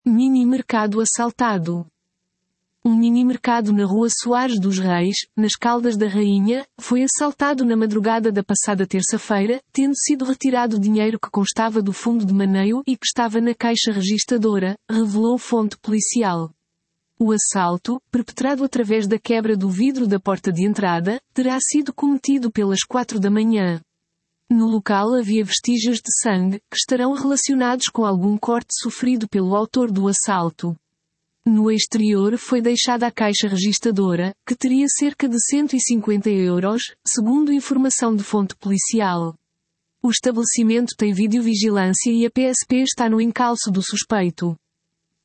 Mini-mercado assaltado. Um mini-mercado na rua Soares dos Reis, nas Caldas da Rainha, foi assaltado na madrugada da passada terça-feira, tendo sido retirado dinheiro que constava do fundo de maneio e que estava na caixa registadora, revelou fonte policial. O assalto, perpetrado através da quebra do vidro da porta de entrada, terá sido cometido pelas 4 da manhã. No local havia vestígios de sangue, que estarão relacionados com algum corte sofrido pelo autor do assalto. No exterior foi deixada a caixa registadora, que teria cerca de 150 euros, segundo informação de fonte policial. O estabelecimento tem videovigilância e a PSP está no encalço do suspeito.